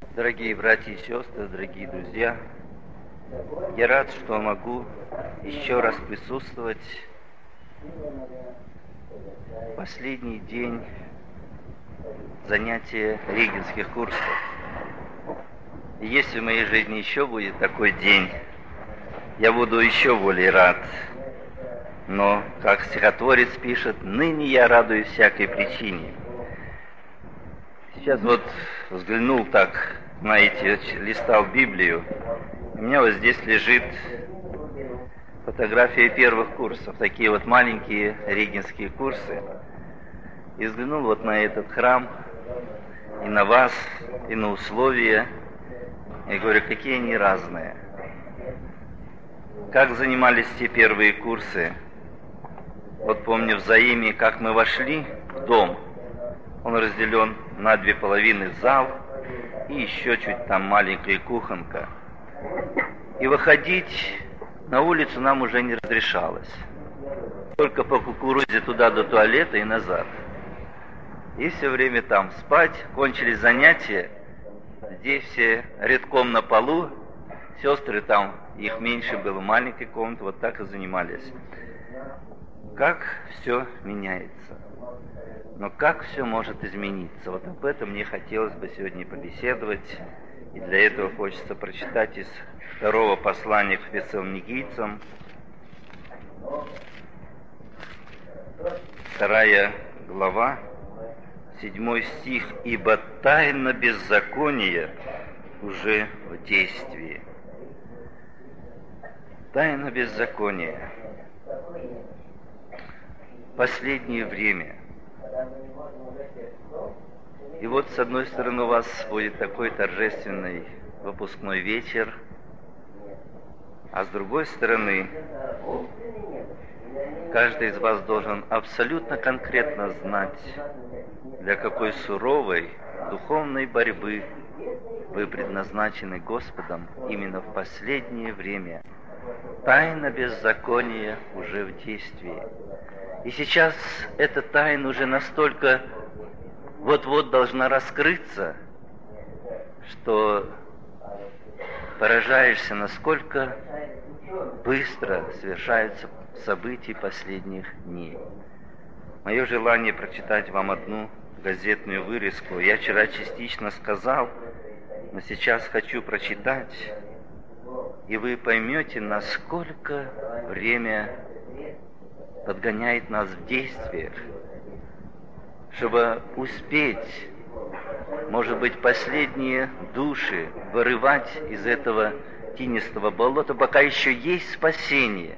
Дорогие братья и сестры, дорогие друзья, я рад, что могу еще раз присутствовать в последний день занятия регенских курсов. И если в моей жизни еще будет такой день, я буду еще более рад. Но, как стихотворец пишет, ныне я радуюсь всякой причине. Сейчас вот взглянул так, знаете, листал Библию. У меня вот здесь лежит фотография первых курсов, такие вот маленькие регенские курсы. И взглянул вот на этот храм, и на вас, и на условия. И говорю, какие они разные. Как занимались те первые курсы. Вот помню в Заиме, как мы вошли в дом. Он разделен на две половины, зал и еще чуть там маленькая кухонка. И выходить на улицу нам уже не разрешалось. Только по кукурузе туда до туалета и назад. И все время там спать. Кончились занятия. Здесь все рядком на полу. Сестры там, их меньше было, маленькой комнаты, вот так и занимались. Как все меняется. Но как все может измениться? Вот об этом мне хотелось бы сегодня побеседовать. И для этого хочется прочитать из второго послания к Фессалоникийцам, 2 глава, 7 стих. «Ибо тайна беззакония уже в действии». Тайна беззакония. Последнее время. И вот, с одной стороны, у вас будет такой торжественный выпускной вечер, а с другой стороны, каждый из вас должен абсолютно конкретно знать, для какой суровой духовной борьбы вы предназначены Господом именно в последнее время. Тайна беззакония уже в действии. И сейчас эта тайна уже настолько вот-вот должна раскрыться, что поражаешься, насколько быстро совершаются события последних дней. Мое желание прочитать вам одну газетную вырезку. Я вчера частично сказал, но сейчас хочу прочитать, и вы поймете, насколько время подгоняет нас в действиях, чтобы успеть, может быть, последние души вырывать из этого тинистого болота, пока еще есть спасение.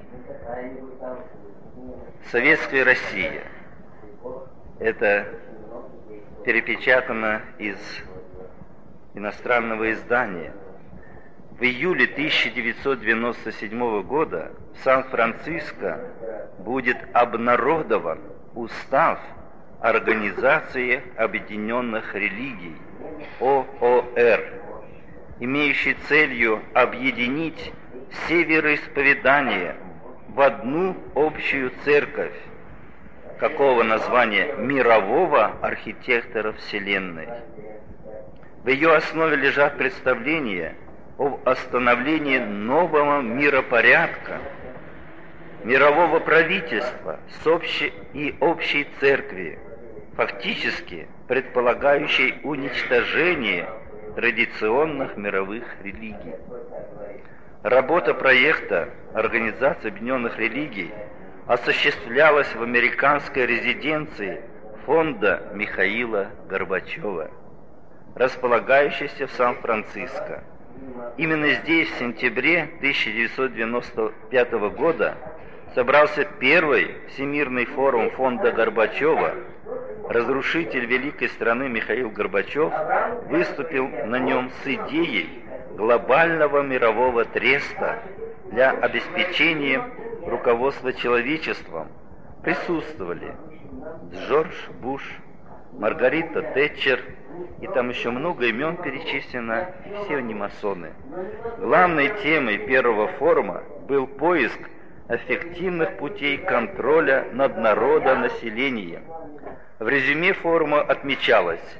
Советская Россия. Это перепечатано из иностранного издания. В июле 1997 года в Сан-Франциско будет обнародован устав Организации Объединенных Религий, ООР, имеющий целью объединить все вероисповедания в одну общую церковь. Какого названия? Мирового архитектора Вселенной. В ее основе лежат представления об остановлении нового миропорядка, мирового правительства с общей церкви, фактически предполагающей уничтожение традиционных мировых религий. Работа проекта Организации Объединенных Религий осуществлялась в американской резиденции фонда Михаила Горбачева, располагающейся в Сан-Франциско. Именно здесь в сентябре 1995 года собрался первый Всемирный форум фонда Горбачева. Разрушитель великой страны Михаил Горбачев выступил на нем с идеей глобального мирового треста для обеспечения руководства человечеством. Присутствовали Джордж Буш, Маргарита Тэтчер, и там еще много имен перечислено, все они масоны. Главной темой первого форума был поиск эффективных путей контроля над народонаселением. В резюме форума отмечалось: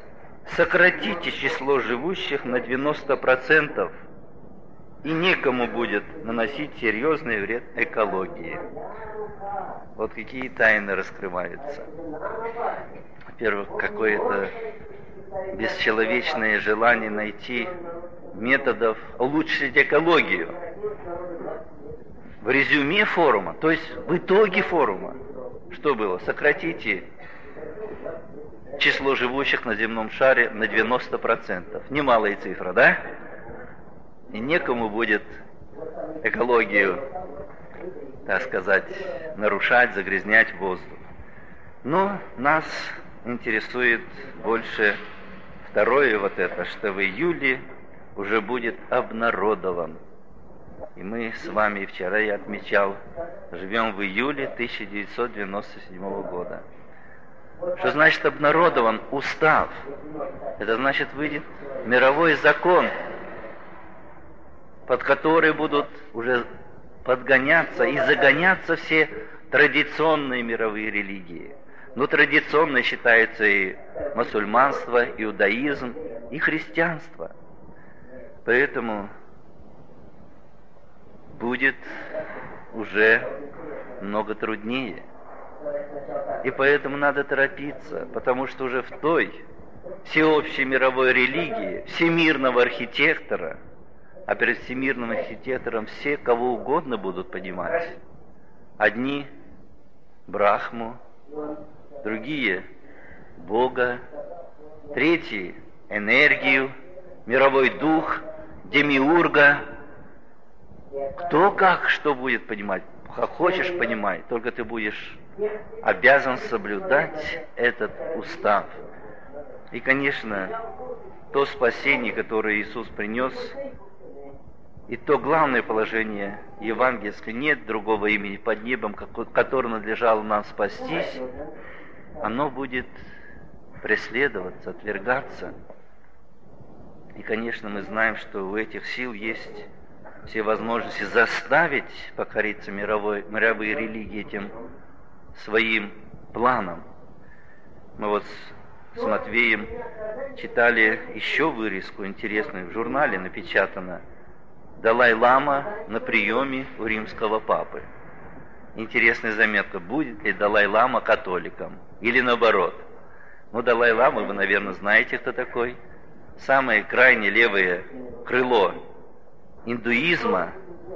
сократите число живущих на 90%, и некому будет наносить серьезный вред экологии. Вот какие тайны раскрываются. Во-первых, какое-то бесчеловечное желание найти методов улучшить экологию. В резюме форума, то есть в итоге форума, что было? Сократите число живущих на земном шаре на 90%. Немалая цифра, да? И некому будет экологию, так сказать, нарушать, загрязнять воздух. Но нас интересует больше второе вот это, что в июле уже будет обнародован. И мы с вами, вчера я отмечал, живем в июле 1997 года. Что значит обнародован устав? Это значит выйдет мировой закон, под который будут уже подгоняться и загоняться все традиционные мировые религии. Но традиционно считается и мусульманство, иудаизм, и христианство. Поэтому будет уже много труднее. И поэтому надо торопиться, потому что уже в той всеобщей мировой религии, всемирного архитектора, а перед всемирным архитектором все кого угодно будут понимать. Одни Брахму, другие Бога, третьи энергию, мировой дух, демиурга. Кто как что будет понимать, как хочешь понимай, только ты будешь обязан соблюдать этот устав. И, конечно, то спасение, которое Иисус принес, и то главное положение евангельское, нет другого имени под небом, которое надлежало нам спастись, оно будет преследоваться, отвергаться. И, конечно, мы знаем, что у этих сил есть все возможности заставить покориться мировые религии этим своим планом. Мы вот с Матвеем читали еще вырезку интересную, в журнале напечатано: Далай-лама на приеме у римского папы. Интересная заметка, будет ли Далай-лама католиком или наоборот. Ну, Далай-лама, вы, наверное, знаете, кто такой. Самое крайне левое крыло индуизма,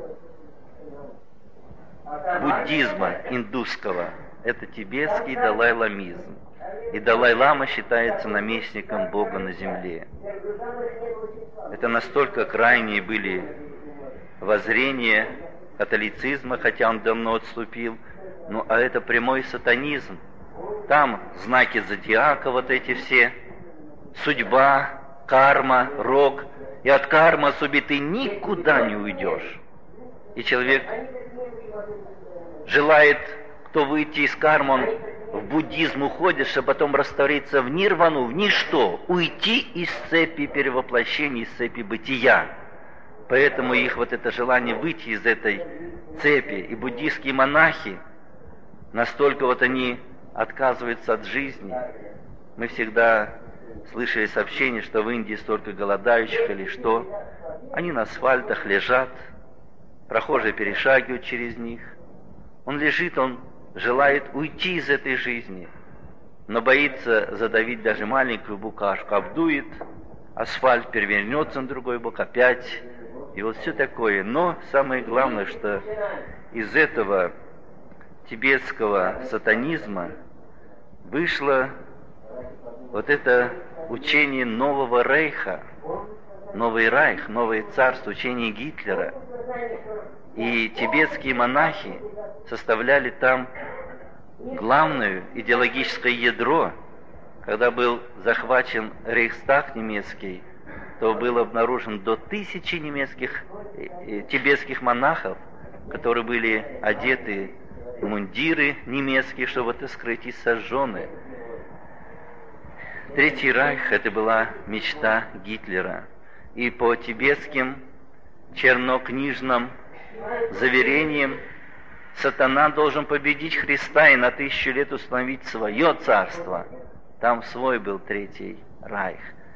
буддизма индусского, это тибетский далай-ламизм. И Далай-лама считается наместником Бога на земле. Это настолько крайние были воззрения католицизма, хотя он давно отступил, ну а это прямой сатанизм. Там знаки зодиака вот эти все, судьба, карма, рок. И от кармы особи ты никуда не уйдешь. И человек желает, кто выйти из кармы, он в буддизм уходит, а потом раствориться в нирвану, в ничто, уйти из цепи перевоплощения, из цепи бытия. Поэтому их вот это желание выйти из этой цепи, и буддийские монахи, настолько вот они отказываются от жизни. Мы всегда слышали сообщение, что в Индии столько голодающих или что. Они на асфальтах лежат, прохожие перешагивают через них. Он лежит, он желает уйти из этой жизни, но боится задавить даже маленькую букашку. Обдует, асфальт перевернется на другой бок опять. И вот все такое. Но самое главное, что из этого тибетского сатанизма вышло вот это учение нового рейха, новый райх, новое царство, учение Гитлера. И тибетские монахи составляли там главное идеологическое ядро. Когда был захвачен Рейхстаг немецкий, то было обнаружено до 1000 немецких тибетских монахов, которые были одеты в мундиры немецкие, чтобы это скрыть, и сожжены. Третий райх — это была мечта Гитлера. И по тибетским чернокнижным заверениям сатана должен победить Христа и на 1000 лет установить свое царство. Там свой был третий райх.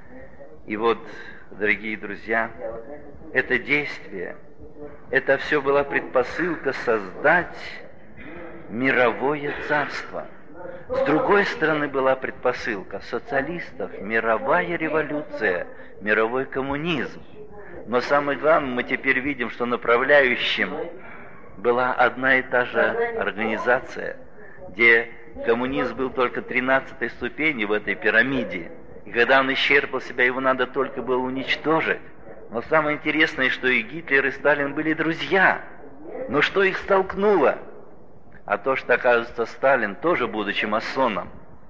И вот, дорогие друзья, это действие, это все была предпосылка создать мировое царство. С другой стороны была предпосылка социалистов, мировая революция, мировой коммунизм. Но самое главное, мы теперь видим, что направляющим была одна и та же организация, где коммунизм был только 13-й ступенью в этой пирамиде. И когда он исчерпал себя, его надо только было уничтожить. Но самое интересное, что и Гитлер, и Сталин были друзья. Но что их столкнуло? А то, что, оказывается, Сталин, тоже будучи масоном,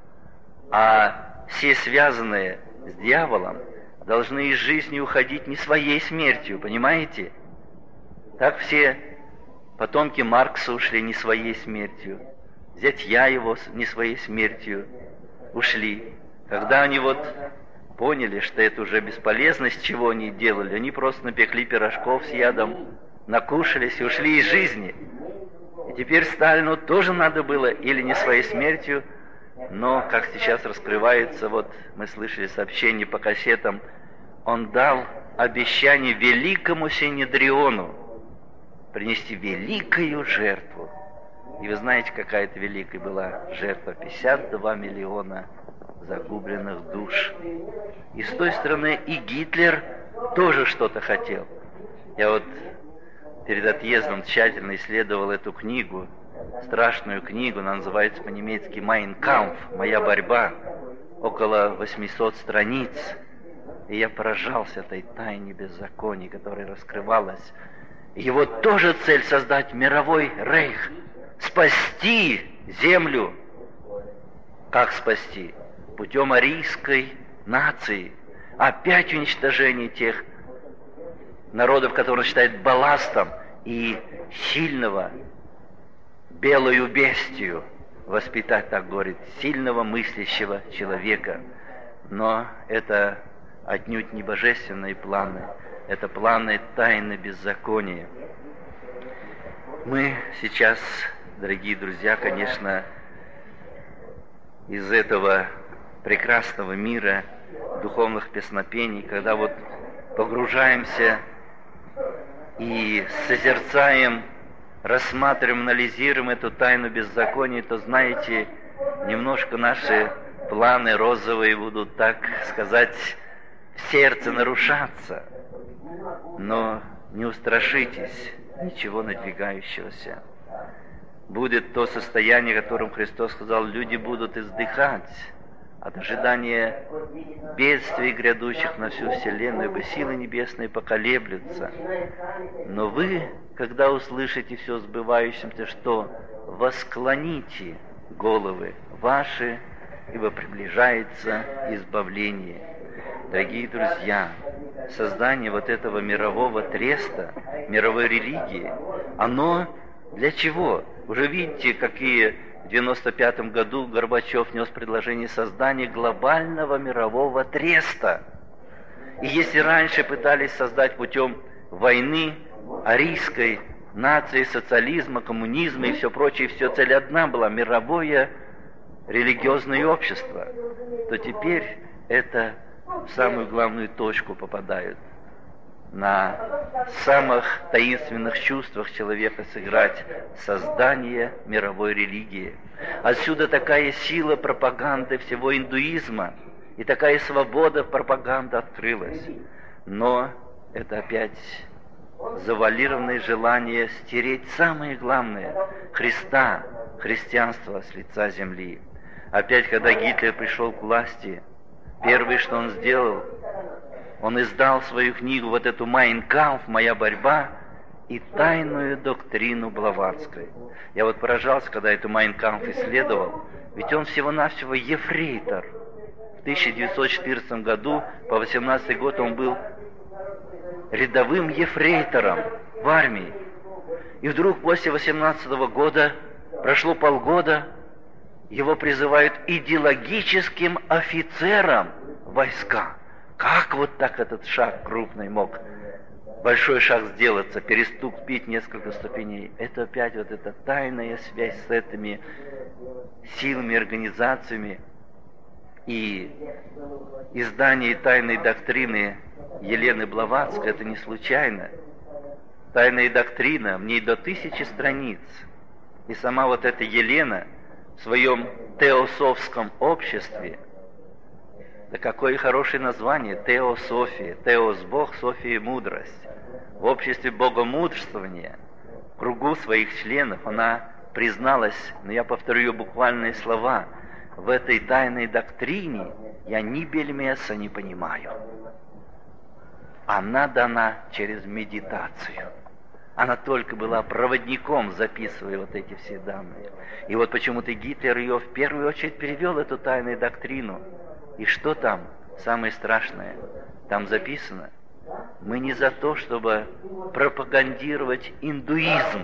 а все связанные с дьяволом, должны из жизни уходить не своей смертью, понимаете? Так все потомки Маркса ушли не своей смертью, зятья его не своей смертью ушли. Когда они вот поняли, что это уже бесполезно, с чего они делали, они просто напекли пирожков с ядом, накушались и ушли из жизни. И теперь Сталину тоже надо было или не своей смертью, но, как сейчас раскрывается, вот мы слышали сообщение по кассетам, он дал обещание великому Синедриону принести великую жертву. И вы знаете, какая это великая была жертва? 52 миллиона загубленных душ. И с той стороны и Гитлер тоже что-то хотел. Я вот перед отъездом тщательно исследовал эту книгу, страшную книгу, она называется по-немецки «Mein Kampf», «Моя борьба», около 800 страниц. И я поражался этой тайне беззакония, которая раскрывалась. Его тоже цель создать мировой рейх, спасти землю. Как спасти? Путем арийской нации. Опять уничтожение тех народов, которые считают балластом, и сильного, белую бестию воспитать, так говорит, сильного мыслящего человека. Но это отнюдь не божественные планы, это планы тайны беззакония. Мы сейчас, дорогие друзья, конечно, из этого прекрасного мира духовных песнопений, когда вот погружаемся и созерцаем, рассматриваем, анализируем эту тайну беззакония, то, знаете, немножко наши планы розовые будут, так сказать, в сердце нарушаться. Но не устрашитесь ничего надвигающегося. Будет то состояние, о котором Христос сказал, люди будут издыхать от ожидания бедствий, грядущих на всю вселенную, ибо силы небесные поколеблются. Но вы, когда услышите все сбывающимся, что восклоните головы ваши, ибо приближается избавление. Дорогие друзья, создание вот этого мирового треста, мировой религии, оно для чего? Уже видите, какие в 1995 году Горбачев нес предложение создания глобального мирового треста. И если раньше пытались создать путем войны, арийской нации, социализма, коммунизма и все прочее, все цель одна была – мировое религиозное общество, то теперь это в самую главную точку попадают. На самых таинственных чувствах человека сыграть создание мировой религии. Отсюда такая сила пропаганды всего индуизма и такая свобода пропаганды открылась. Но это опять завуалированное желание стереть самое главное – Христа, христианство с лица земли. Опять, когда Гитлер пришел к власти, первое, что он сделал, он издал свою книгу, вот эту «Mein Kampf», «Моя борьба», и тайную доктрину Блаватской. Я вот поражался, когда эту «Mein Kampf» исследовал, ведь он всего-навсего ефрейтор. В 1914 году, по 18 год, он был рядовым ефрейтором в армии. И вдруг после 18 года, прошло полгода, его призывают идеологическим офицером войска. Как вот так этот шаг крупный мог, большой шаг сделаться, переступить несколько ступеней? Это опять вот эта тайная связь с этими силами, организациями, И издание тайной доктрины Елены Блаватской — это не случайно. Тайная доктрина, в ней до 1000 страниц. И сама вот эта Елена в своем теософском обществе, да какое хорошее название, теософия, теос — Бог, София — мудрость. В обществе богомудрствования, в кругу своих членов, она призналась, но я повторю ее буквальные слова: в этой тайной доктрине я ни бельмеса не понимаю. Она дана через медитацию. Она только была проводником, записывая вот эти все данные. И вот почему-то Гитлер ее в первую очередь перевел, эту тайную доктрину. И что там? Самое страшное. Там записано: мы не за то, чтобы пропагандировать индуизм,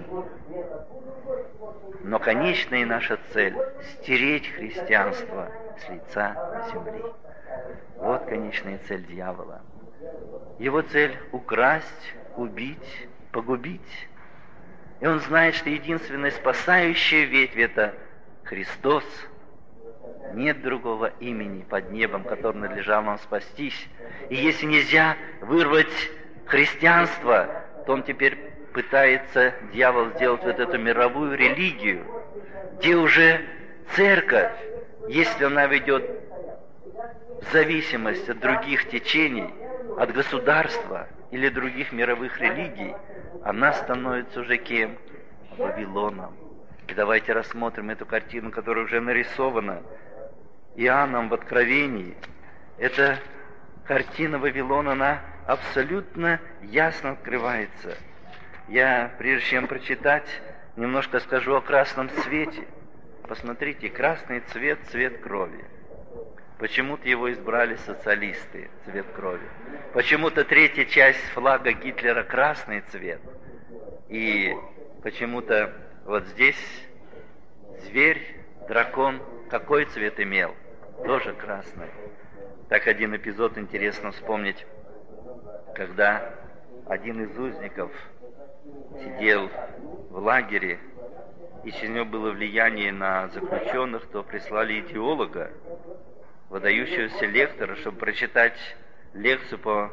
но конечная наша цель — стереть христианство с лица земли. Вот конечная цель дьявола. Его цель — украсть, убить, погубить. И он знает, что единственная спасающая ветвь — это Христос. Нет другого имени под небом, которым надлежало нам спастись. И если нельзя вырвать христианство, то он теперь пытается, дьявол, сделать вот эту мировую религию, где уже церковь, если она ведет в зависимость от других течений, от государства или других мировых религий, она становится уже кем? Вавилоном. И давайте рассмотрим эту картину, которая уже нарисована Иоанном в Откровении. Эта картина Вавилона, она абсолютно ясно открывается. Я, прежде чем прочитать, немножко скажу о красном цвете. Посмотрите, красный цвет — цвет крови. Почему-то его избрали социалисты, цвет крови. Почему-то третья часть флага Гитлера — красный цвет. И почему-то вот здесь зверь, дракон, какой цвет имел? Тоже красный. Так один эпизод интересно вспомнить, когда один из узников сидел в лагере, и через него было влияние на заключенных, то прислали идеолога, выдающегося лектора, чтобы прочитать лекцию по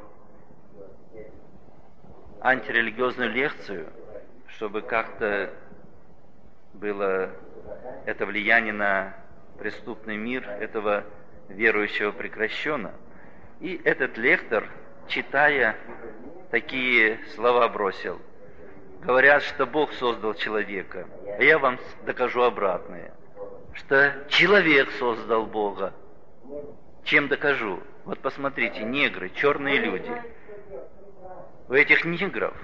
антирелигиозную лекцию, чтобы как-то было это влияние на преступный мир этого верующего прекращено. И этот лектор, читая, такие слова бросил: говорят, что Бог создал человека, а я вам докажу обратное, что человек создал Бога. Чем докажу? Вот посмотрите, негры, черные люди. У этих негров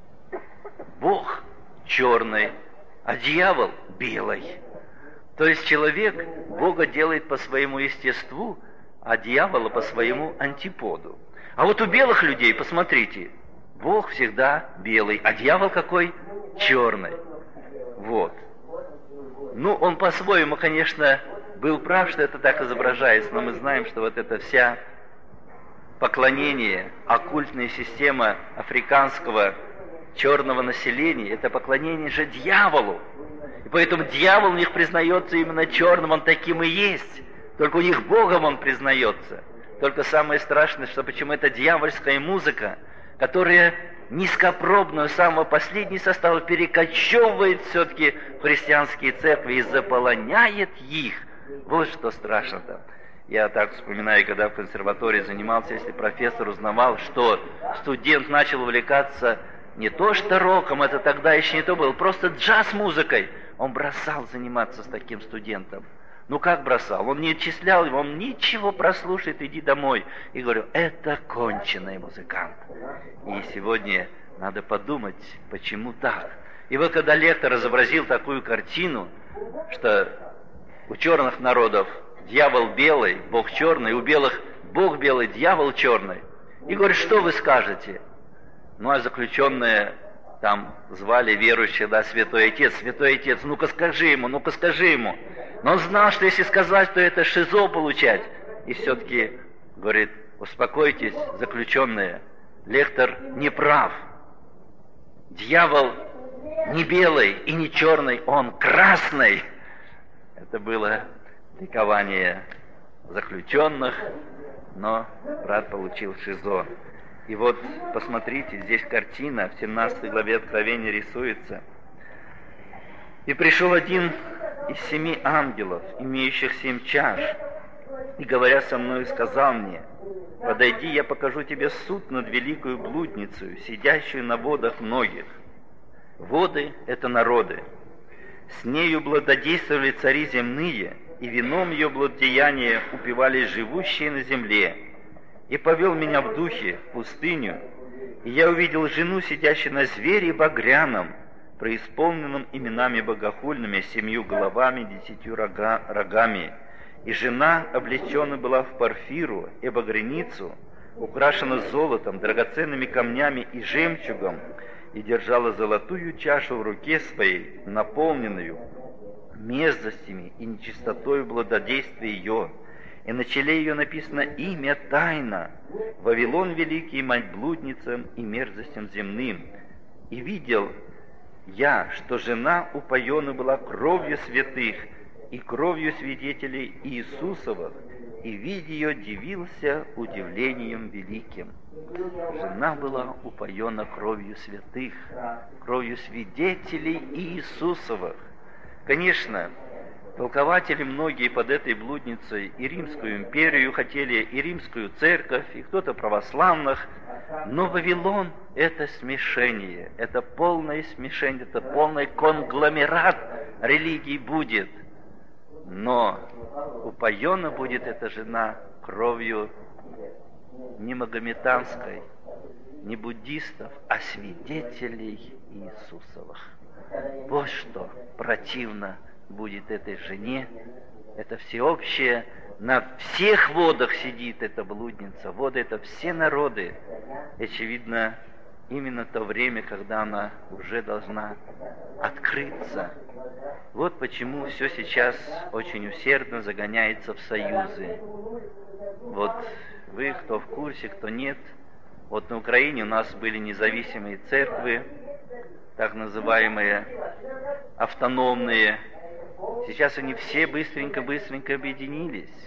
Бог черный, а дьявол белый. То есть человек Бога делает по своему естеству, а дьявола по своему антиподу. А вот у белых людей, посмотрите, Бог всегда белый, а дьявол какой? Черный. Вот. Ну, он по-своему, конечно, был прав, что это так изображается, но мы знаем, что вот эта вся поклонение, оккультная система африканского черного населения — это поклонение же дьяволу. И поэтому дьявол у них признается именно черным, он таким и есть. Только у них Богом он признается. Только самое страшное, что почему это дьявольская музыка, которая низкопробную, самого последнего состава перекочевывает все-таки в христианские церкви и заполоняет их. Вот что страшно-то. Я так вспоминаю, когда в консерватории занимался, если профессор узнавал, что студент начал увлекаться не то что роком, это тогда еще не то было, просто джаз-музыкой, он бросал заниматься с таким студентом. Ну как бросал? Он не отчислял его, он ничего, прослушает, иди домой. И говорю, это конченый музыкант. И сегодня надо подумать, почему так. И вот когда лектор изобразил такую картину, что у черных народов дьявол белый, Бог черный, у белых Бог белый, дьявол черный. И говорит, что вы скажете? Ну а заключенные там звали верующие, да, святой отец, ну-ка скажи ему. Но он знал, что если сказать, то это шизо получать. И все-таки говорит, успокойтесь, заключенные, лектор не прав. Дьявол не белый и не черный, он красный. Это было ликование заключенных, но брат получил ШИЗО. И вот, посмотрите, здесь картина в 17 главе Откровения рисуется. «И пришел один из 7 ангелов, имеющих 7 чаш, и, говоря со мною, сказал мне: подойди, я покажу тебе суд над великою блудницей, сидящую на водах многих. Воды — это народы. С нею блудодействовали цари земные, и вином ее блудодеяния упивались живущие на земле. И повел меня в духе в пустыню, и я увидел жену, сидящую на звере багряном, преисполненном именами богохульными, 7 головами, 10 рогами. И жена облечена была в порфиру и багряницу, украшена золотом, драгоценными камнями и жемчугом, и держала золотую чашу в руке своей, наполненную мерзостями и нечистотой блудодействия ее. И на челе ее написано имя тайна: Вавилон великий, мать блудницам и мерзостям земным. И видел я, что жена упоена была кровью святых и кровью свидетелей Иисусовых, и, видя ее, дивился удивлением великим». Жена была упоена кровью святых, кровью свидетелей Иисусовых. Конечно, толкователи многие под этой блудницей и Римскую империю хотели, и Римскую церковь, и кто-то православных, но Вавилон — это смешение, это полное смешение, это полный конгломерат религий будет. Но упоена будет эта жена кровью не магометанской, не буддистов, а свидетелей Иисусовых. Вот что противно будет этой жене. Это всеобщее, на всех водах сидит эта блудница. Воды — это все народы. Очевидно, именно то время, когда она уже должна открыться. Вот почему все сейчас очень усердно загоняется в союзы. Вот вы, кто в курсе, кто нет, вот на Украине у нас были независимые церкви, так называемые автономные. Сейчас они все быстренько объединились.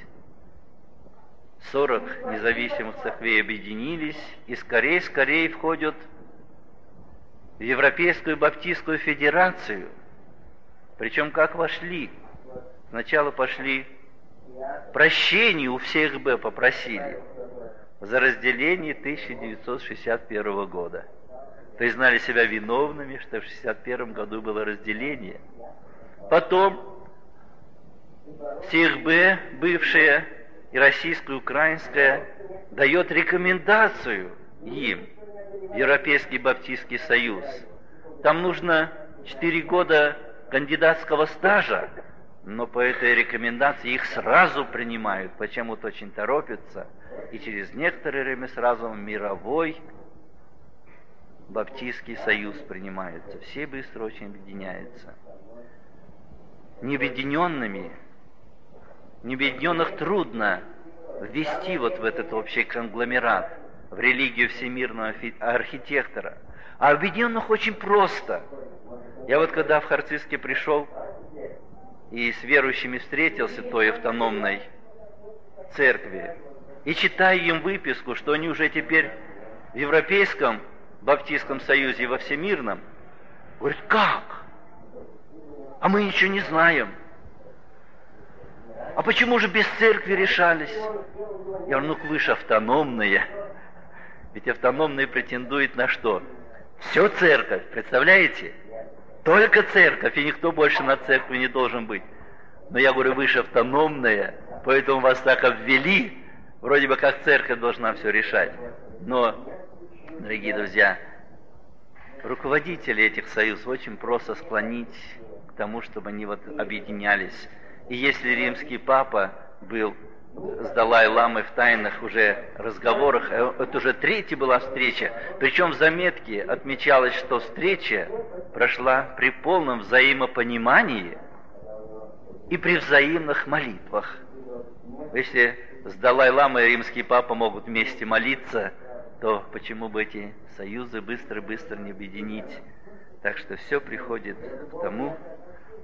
40 независимых церквей объединились и скорее входят в Европейскую Баптистскую Федерацию. Причем как вошли? Сначала пошли прощения у всех попросили за разделение 1961 года. Признали себя виновными, что в 1961 году было разделение. Потом СИХБ, бывшая, и российская, украинская, дает рекомендацию им, Европейский Баптистский Союз. Там нужно 4 года кандидатского стажа, но по этой рекомендации их сразу принимают, почему-то очень торопятся, и через некоторое время сразу мировой Баптистский Союз принимается. Все быстро очень объединяются. Необъединенных трудно ввести вот в этот общий конгломерат, в религию всемирного архитектора. А объединенных очень просто. Я вот когда в Харциске пришел и с верующими встретился той автономной церкви, и читаю им выписку, что они уже теперь в Европейском Баптистском Союзе и во Всемирном, говорят: как? А мы ничего не знаем. А почему же без церкви решались? Я говорю: ну вы же автономные. Ведь автономные претендуют на что? Все церковь, представляете? Только церковь, и никто больше над церковью не должен быть. Но я говорю: вы же автономные, поэтому вас так обвели, вроде бы как церковь должна все решать. Но, дорогие друзья, руководители этих союзов очень просто склонить к тому, чтобы они вот объединялись. И если римский папа был с Далай-ламой в тайных уже разговорах, это уже 3-я была встреча, причем в заметке отмечалось, что встреча прошла при полном взаимопонимании и при взаимных молитвах. Если с Далай-ламой и римский папа могут вместе молиться, то почему бы эти союзы быстро не объединить? Так что все приходит к тому,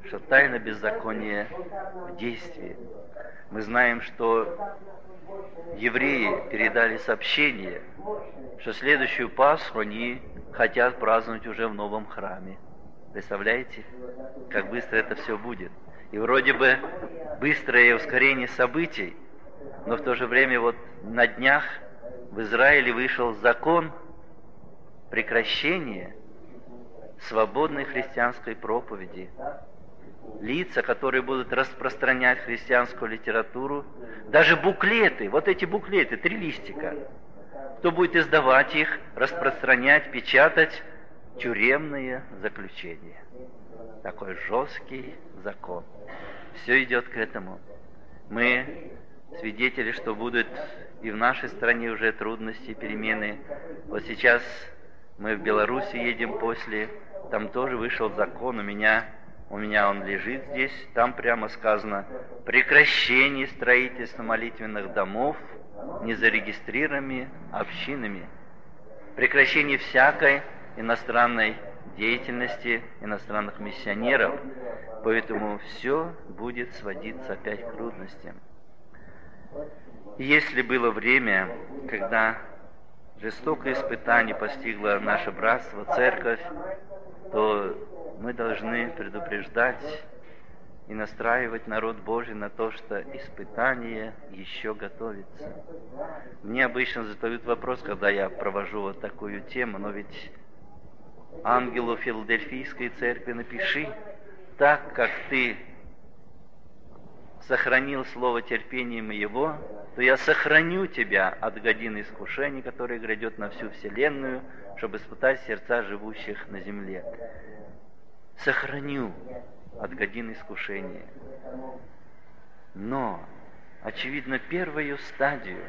что тайна беззакония в действии. Мы знаем, что евреи передали сообщение, что следующую Пасху они хотят праздновать уже в новом храме. Представляете, как быстро это все будет? И вроде бы быстрое ускорение событий, но в то же время вот на днях в Израиле вышел закон прекращения свободной христианской проповеди. Лица, которые будут распространять христианскую литературу, даже буклеты, вот эти буклеты, 3 листика, кто будет издавать их, распространять, печатать, тюремное заключение. Такой жесткий закон. Все идет к этому. Мы свидетели, что будут и в нашей стране уже трудности, перемены. Вот сейчас мы в Беларуси едем после, там тоже вышел закон, у меня он лежит здесь, там прямо сказано: прекращение строительства молитвенных домов незарегистрированными общинами, прекращение всякой иностранной деятельности, иностранных миссионеров. Поэтому все будет сводиться опять к трудностям. И если было время, когда жестокое испытание постигло наше братство, церковь, то мы должны предупреждать и настраивать народ Божий на то, что испытание еще готовится. Мне обычно задают вопрос, когда я провожу вот такую тему: но ведь ангелу Филадельфийской церкви напиши: так как ты сохранил слово терпения моего, то я сохраню тебя от годин искушений, которые грядет на всю вселенную, чтобы испытать сердца живущих на земле. Сохраню от годин искушения. Но, очевидно, первую стадию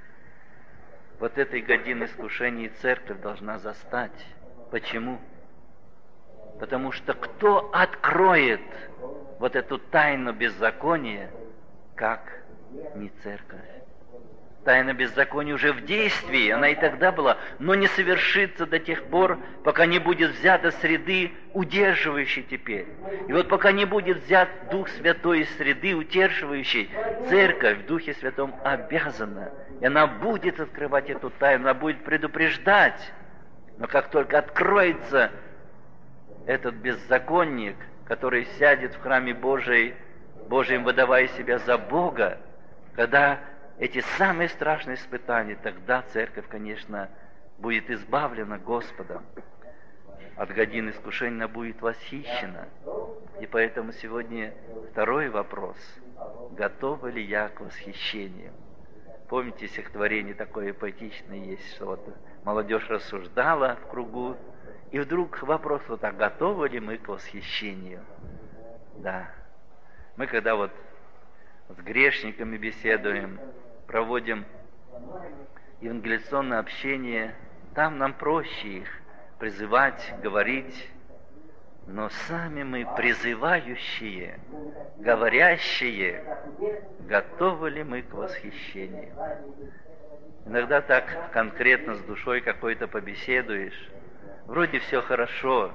вот этой годины искушений церковь должна застать. Почему? Потому что кто откроет вот эту тайну беззакония, как не церковь? Тайна беззакония уже в действии, она и тогда была, но не совершится до тех пор, пока не будет взята среды, удерживающей теперь. И вот пока не будет взят Дух Святой из среды, удерживающей, церковь в Духе Святом обязана, и она будет открывать эту тайну, она будет предупреждать. Но как только откроется этот беззаконник, который сядет в храме Божьем, выдавая себя за Бога, когда эти самые страшные испытания, тогда церковь, конечно, будет избавлена Господом. От годин искушения она будет восхищена. И поэтому сегодня второй вопрос: готова ли я к восхищению? Помните, стихотворение такое поэтичное есть, что вот молодежь рассуждала в кругу, и вдруг вопрос: вот, а готовы ли мы к восхищению? Да. Мы когда вот с грешниками беседуем, проводим евангелиционное общение, там нам проще их призывать, говорить, но сами мы призывающие, говорящие, готовы ли мы к восхищению? Иногда так конкретно с душой какой-то побеседуешь, вроде все хорошо,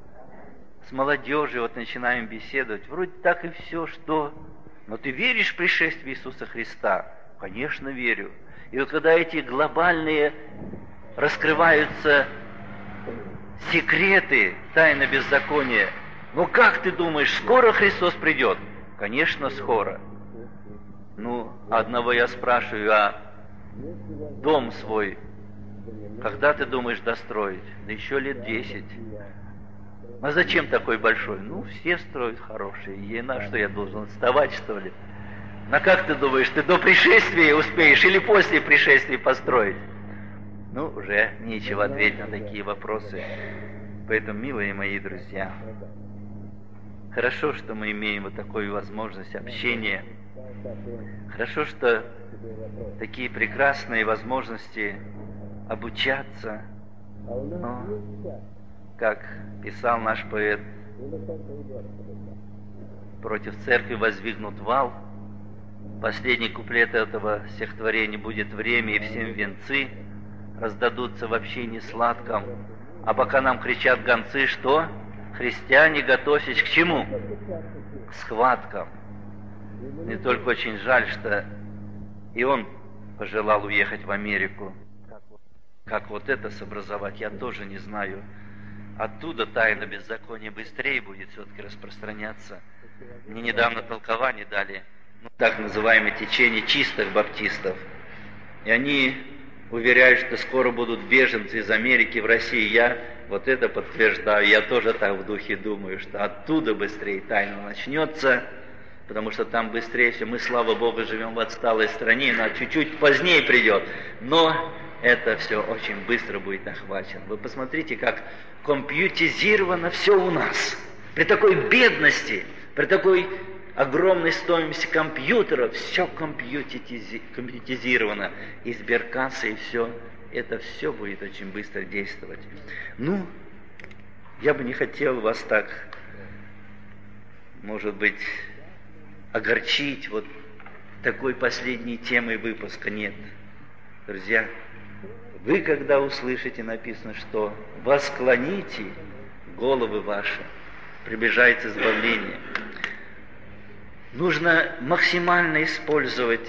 с молодежью вот начинаем беседовать, вроде так и все, что... Но ты веришь в пришествие Иисуса Христа? Конечно, верю. И вот когда эти глобальные раскрываются секреты тайны беззакония, ну как ты думаешь, скоро Христос придет? Конечно, скоро. Ну, одного я спрашиваю: а дом свой когда ты думаешь достроить? Да еще лет 10. А зачем такой большой? Ну, все строят хорошие. И на что я должен вставать, что ли? А как ты думаешь, ты до пришествия успеешь или после пришествия построить? Ну, уже нечего ответить на такие вопросы. Поэтому, милые мои друзья, хорошо, что мы имеем вот такую возможность общения. Хорошо, что такие прекрасные возможности обучаться. Но, как писал наш поэт, против церкви воздвигнут вал. Последний куплет этого стихотворения: будет время, и всем венцы раздадутся в общении сладком. А пока нам кричат гонцы, что? Христиане, готовьтесь к чему? К схваткам. Мне только очень жаль, что и он пожелал уехать в Америку. Как вот это сообразовать, я тоже не знаю. Оттуда тайна беззакония быстрее будет все-таки распространяться. Мне недавно толкование дали, так называемое течение чистых баптистов. И они уверяют, что скоро будут беженцы из Америки в России. Я вот это подтверждаю. Я тоже так в духе думаю, что оттуда быстрее тайна начнется, потому что там быстрее все. Мы, слава Богу, живем в отсталой стране, она чуть-чуть позднее придет. Но это все очень быстро будет охвачено. Вы посмотрите, как компьютеризировано все у нас. При такой бедности, при такой огромной стоимости компьютеров, все компьютеризировано. И сберкассы, и все. Это все будет очень быстро действовать. Ну, я бы не хотел вас так, может быть, огорчить вот такой последней темой выпуска. Нет, друзья, вы, когда услышите, написано, что «восклоните головы ваши», приближается избавление. Нужно максимально использовать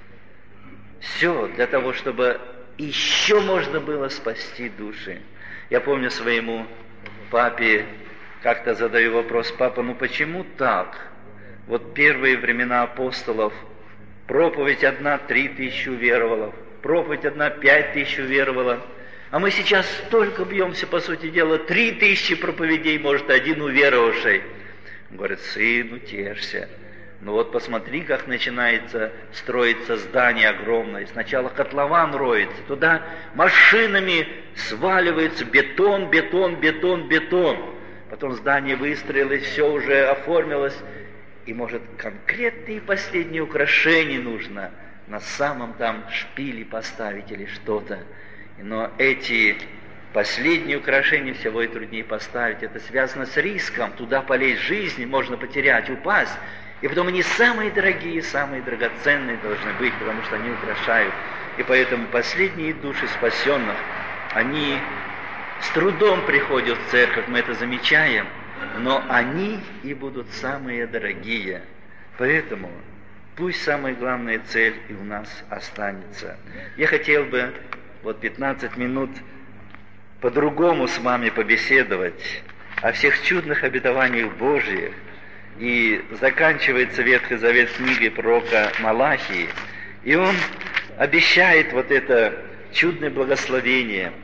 все для того, чтобы еще можно было спасти души. Я помню своему папе, как-то задаю вопрос: папа, ну почему так? Вот первые времена апостолов, проповедь одна 3000 уверовала, проповедь одна 5000 уверовала, а мы сейчас столько бьемся, по сути дела, 3000 проповедей, может, один уверовавший. Говорит: сын, утешься. Ну вот посмотри, как начинается строиться здание огромное. Сначала котлован роется, туда машинами сваливается бетон, бетон, бетон, бетон. Потом здание выстроилось, все уже оформилось. И, может, конкретные последние украшения нужно на самом там шпиле поставить или что-то. Но эти последние украшения всего и труднее поставить. Это связано с риском. Туда полезть жизни, можно потерять, упасть. И потом они самые дорогие, самые драгоценные должны быть, потому что они украшают. И поэтому последние души спасенных, они с трудом приходят в церковь, мы это замечаем, но они и будут самые дорогие. Поэтому пусть самая главная цель и у нас останется. Я хотел бы вот 15 минут по-другому с вами побеседовать о всех чудных обетованиях Божьих. И заканчивается Ветхий Завет книгой пророка Малахии, и он обещает вот это чудное благословение.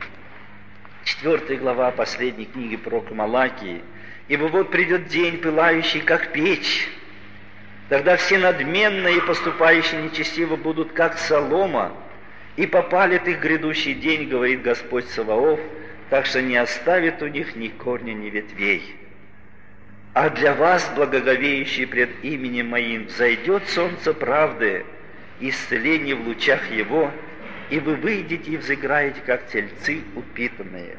4 глава последней книги пророка Малахии: «Ибо вот придет день, пылающий, как печь, тогда все надменные и поступающие нечестиво будут, как солома, и попалит их грядущий день, говорит Господь Саваоф, так что не оставит у них ни корня, ни ветвей. А для вас, благоговеющие пред именем Моим, взойдет солнце правды, исцеление в лучах его, и вы выйдете и взыграете, как тельцы упитанные».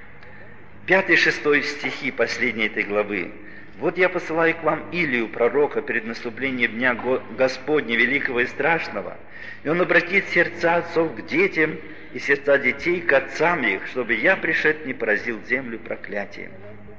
5-6 стихи последней этой главы. «Вот я посылаю к вам Илию, пророка, перед наступлением дня Господня великого и страшного, и он обратит сердца отцов к детям и сердца детей к отцам их, чтобы я, пришед, не поразил землю проклятием».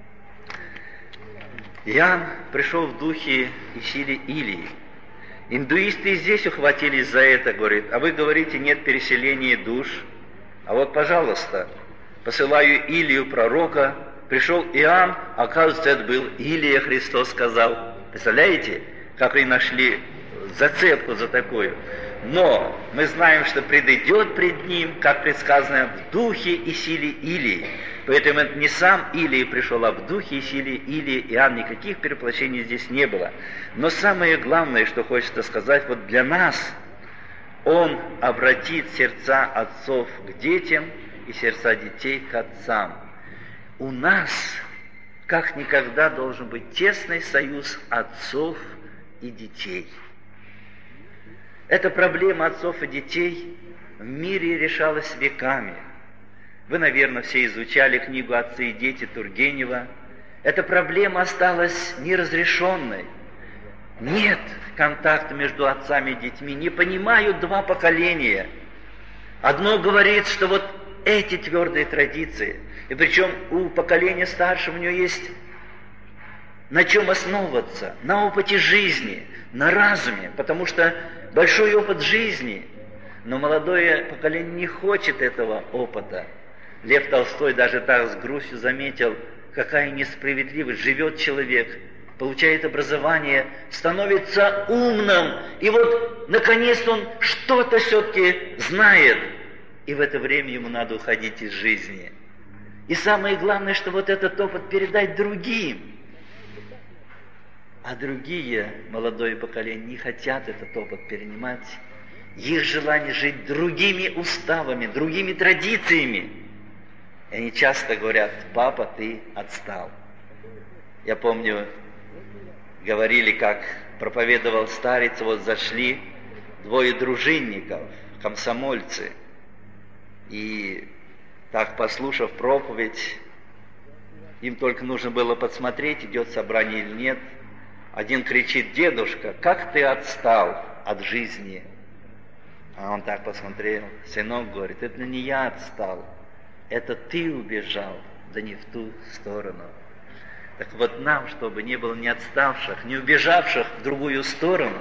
Иоанн пришел в духе и силе Илии. Индуисты и здесь ухватились за это, говорит: а вы говорите, нет переселения душ. А вот, пожалуйста, посылаю Илию, пророка, пришел Иоанн, оказывается, это был Илия, Христос сказал. Представляете, как они нашли зацепку за такую? Но мы знаем, что предыдет пред ним, как предсказано, в духе и силе Илии. Поэтому это не сам Илия пришел, а в духе и силе Илии. Иоанн, никаких переплощений здесь не было. Но самое главное, что хочется сказать, вот для нас он обратит сердца отцов к детям и сердца детей к отцам. У нас как никогда должен быть тесный союз отцов и детей. Эта проблема отцов и детей в мире решалась веками. Вы, наверное, все изучали книгу «Отцы и дети» Тургенева. Эта проблема осталась неразрешенной. Нет контакта между отцами и детьми, не понимают два поколения. Одно говорит, что вот эти твердые традиции, и причем у поколения старшего у него есть на чем основываться? На опыте жизни, на разуме, потому что большой опыт жизни, но молодое поколение не хочет этого опыта. Лев Толстой даже так с грустью заметил, какая несправедливость. Живет человек, получает образование, становится умным, и вот, наконец, он что-то все-таки знает, и в это время ему надо уходить из жизни. И самое главное, что вот этот опыт передать другим. А другие, молодое поколение, не хотят этот опыт перенимать. Их желание жить другими уставами, другими традициями. И они часто говорят: папа, ты отстал. Я помню, говорили, как проповедовал старец, вот зашли двое дружинников, комсомольцы. И так, послушав проповедь, им только нужно было подсмотреть, идет собрание или нет. Один кричит: дедушка, как ты отстал от жизни? А он так посмотрел: сынок, говорит, это не я отстал, это ты убежал, да не в ту сторону. Так вот нам, чтобы не было ни отставших, ни убежавших в другую сторону,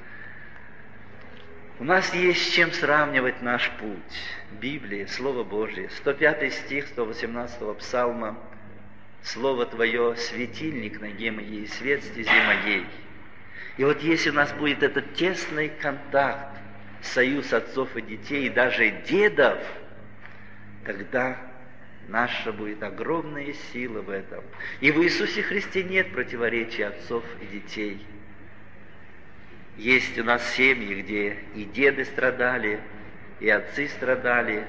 у нас есть с чем сравнивать наш путь. Библия, Слово Божие, 105 стих 118 псалма: «Слово Твое — светильник ноге моей, свет стези моей». И вот если у нас будет этот тесный контакт, союз отцов и детей, и даже дедов, тогда наша будет огромная сила в этом. И в Иисусе Христе нет противоречия отцов и детей. Есть у нас семьи, где и деды страдали, и отцы страдали,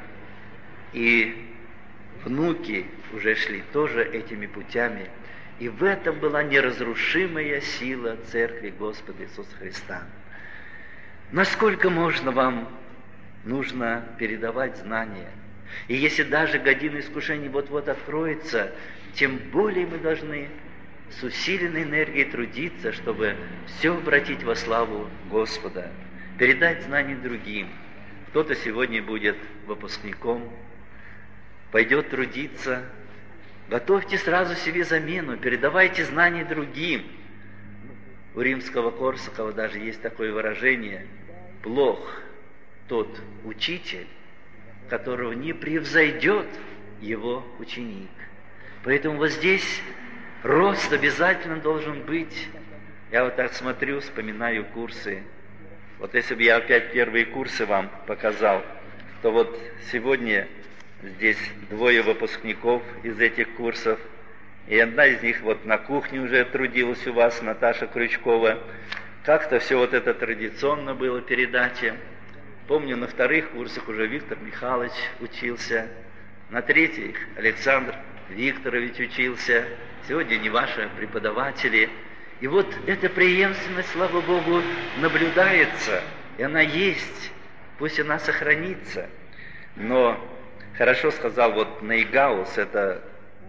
и внуки уже шли тоже этими путями. И в этом была неразрушимая сила Церкви Господа Иисуса Христа. Насколько вам нужно передавать знания? И если даже година искушений вот-вот откроется, тем более мы должны с усиленной энергией трудиться, чтобы все обратить во славу Господа, передать знания другим. Кто-то сегодня будет выпускником, пойдет трудиться. Готовьте сразу себе замену, передавайте знания другим. У римского Корсакова даже есть такое выражение: плох тот учитель, которого не превзойдет его ученик. Поэтому вот здесь рост обязательно должен быть. Я вот так смотрю, вспоминаю курсы. Вот если бы я опять первые курсы вам показал, то вот сегодня здесь двое выпускников из этих курсов, и одна из них вот на кухне уже трудилась у вас, Наташа Крючкова. Как-то все вот это традиционно было передача. Помню, на вторых курсах уже Виктор Михайлович учился, на третьих Александр Викторович учился. Сегодня не ваши преподаватели. И вот эта преемственность, слава Богу, наблюдается, и она есть. Пусть она сохранится. Но хорошо сказал вот Нейгаус, это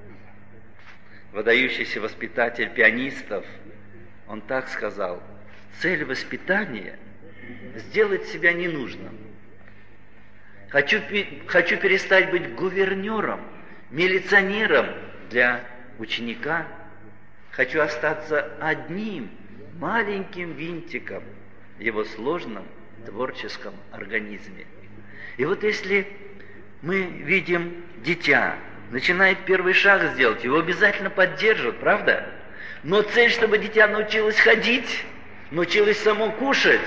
выдающийся воспитатель пианистов, он так сказал: цель воспитания — сделать себя ненужным. Хочу перестать быть гувернером, милиционером для ученика. Хочу остаться одним маленьким винтиком в его сложном творческом организме. И вот если мы видим дитя, начинает первый шаг сделать, его обязательно поддержат, правда? Но цель, чтобы дитя научилось ходить, научилось само кушать.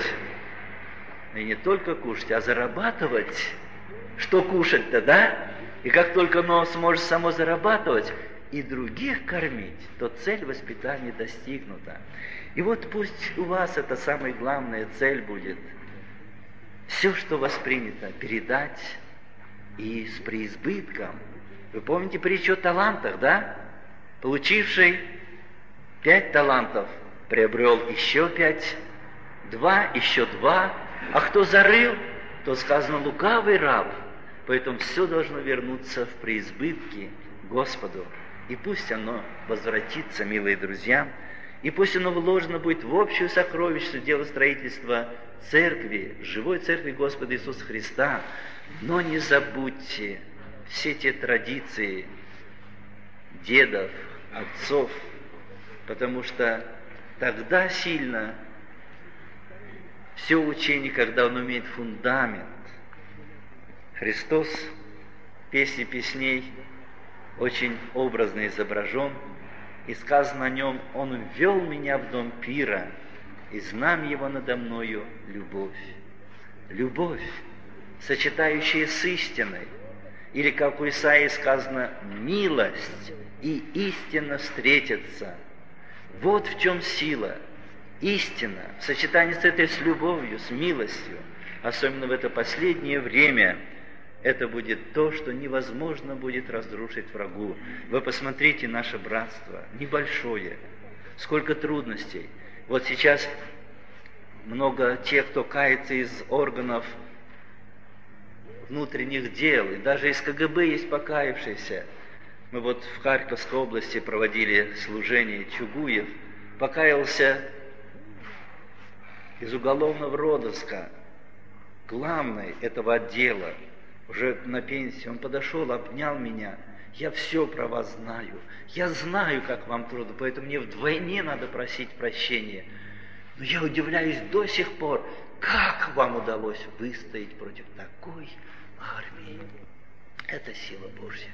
И не только кушать, а зарабатывать. Что кушать-то, да? И как только оно сможет само зарабатывать и других кормить, то цель воспитания достигнута. И вот пусть у вас это самая главная цель будет. Все, что воспринято, передать и с преизбытком. Вы помните притчу о талантах, да? Получивший 5 талантов приобрел еще 5, 2, еще 2. А кто зарыл, то сказано лукавый раб. Поэтому все должно вернуться в преизбытке Господу. И пусть оно возвратится, милые друзья, и пусть оно вложено будет в общую сокровищницу дела строительства церкви, живой церкви Господа Иисуса Христа. Но не забудьте все те традиции дедов, отцов, потому что тогда сильно все учение, когда он имеет фундамент. Христос в «Песне песней» очень образно изображен, и сказано о нем: «Он ввел меня в дом пира, и знам его надо мною любовь». Любовь, сочетающая с истиной, или, как у Исаии сказано, милость и истина встретятся. Вот в чем сила. Истина в сочетании с этой, с любовью, с милостью, особенно в это последнее время, это будет то, что невозможно будет разрушить врагу. Вы посмотрите наше братство, небольшое, сколько трудностей. Вот сейчас много тех, кто кается из органов внутренних дел, и даже из КГБ есть покаявшиеся. Мы вот в Харьковской области проводили служение, Чугуев покаялся из уголовного розыска, главный этого отдела, уже на пенсии. Он подошел, обнял меня: «Я все про вас знаю, я знаю, как вам трудно, поэтому мне вдвойне надо просить прощения. Но я удивляюсь до сих пор, как вам удалось выстоять против такой армии». Это сила Божья.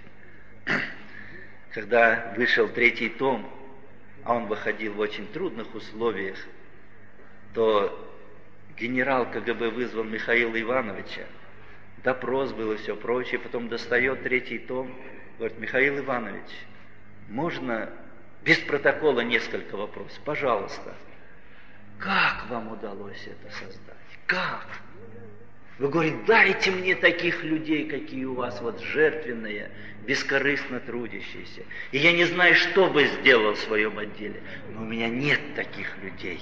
Когда вышел 3-й том, а он выходил в очень трудных условиях, то генерал КГБ вызвал Михаила Ивановича. Допрос был и все прочее. Потом достает 3-й том, говорит: «Михаил Иванович, можно без протокола несколько вопросов? Пожалуйста. Как вам удалось это создать? Как? Вы говорите: дайте мне таких людей, какие у вас, вот жертвенные, бескорыстно трудящиеся. И я не знаю, что бы сделал в своем отделе, но у меня нет таких людей».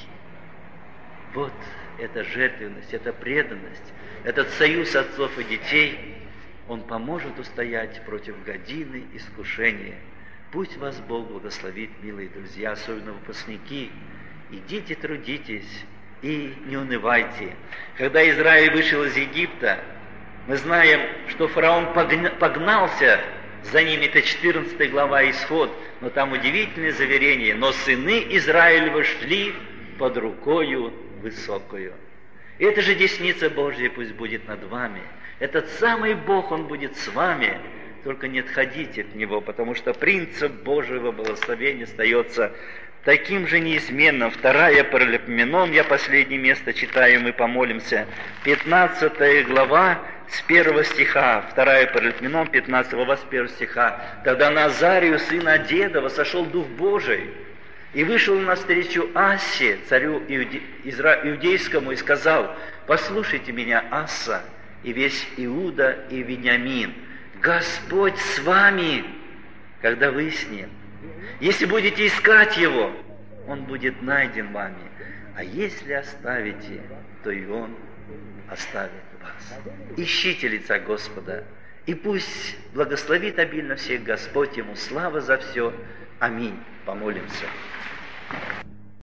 Вот эта жертвенность, эта преданность, этот союз отцов и детей, он поможет устоять против годины искушения. Пусть вас Бог благословит, милые друзья, особенно выпускники. Идите, трудитесь и не унывайте. Когда Израиль вышел из Египта, мы знаем, что фараон погнался за ними, это 14 глава Исход, но там удивительное заверение: «Но сыны Израилевы шли под рукою высокую». И эта же десница Божья пусть будет над вами. Этот самый Бог, Он будет с вами, только не отходите от Него, потому что принцип Божьего благословения остается таким же неизменным. 2 Паралипоменон, я последнее место читаю, мы помолимся. 15 глава с 1 стиха. 2 Паралипоменон, 15 глава с 1 стиха. «Тогда на Азарию, сына Дедова, сошел Дух Божий, и вышел навстречу Ассе, царю иудейскому, и сказал: послушайте меня, Асса, и весь Иуда и Вениамин, Господь с вами, когда вы с Ним. Если будете искать Его, Он будет найден вами, а если оставите, то и Он оставит вас». Ищите лица Господа, и пусть благословит обильно всех Господь, Ему слава за все. Аминь. Помолимся.